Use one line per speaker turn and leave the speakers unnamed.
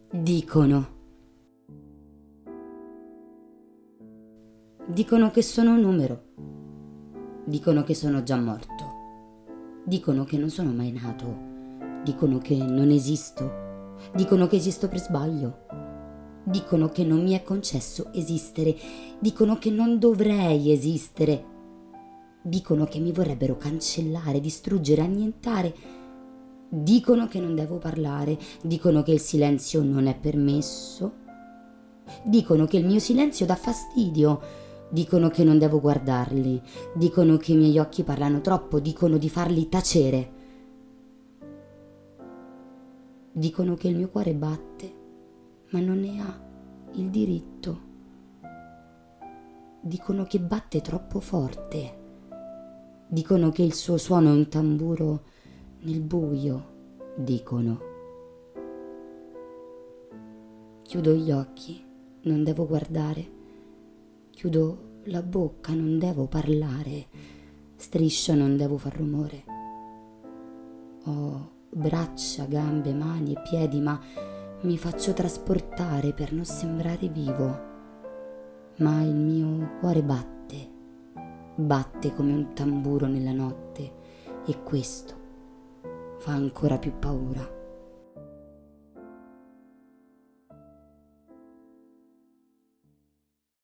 Dicono. Dicono che sono un numero. Dicono che sono già morto. Dicono che non sono mai nato. Dicono che non esisto. Dicono che esisto per sbaglio. Dicono che non mi è concesso esistere. Dicono che non dovrei esistere. Dicono che mi vorrebbero cancellare, distruggere, annientare. Dicono che non devo parlare. Dicono che il silenzio non è permesso. Dicono che il mio silenzio dà fastidio. Dicono che non devo guardarli. Dicono che i miei occhi parlano troppo. Dicono di farli tacere. Dicono che il mio cuore batte, ma non ne ha il diritto. Dicono che batte troppo forte. Dicono che il suo suono è un tamburo nel buio. Dicono. Chiudo gli occhi, non devo guardare. Chiudo la bocca, non devo parlare. Striscio, non devo far rumore. Ho braccia, gambe, mani e piedi, ma mi faccio trasportare per non sembrare vivo. Ma il mio cuore batte come un tamburo nella notte, e questo fa ancora più paura.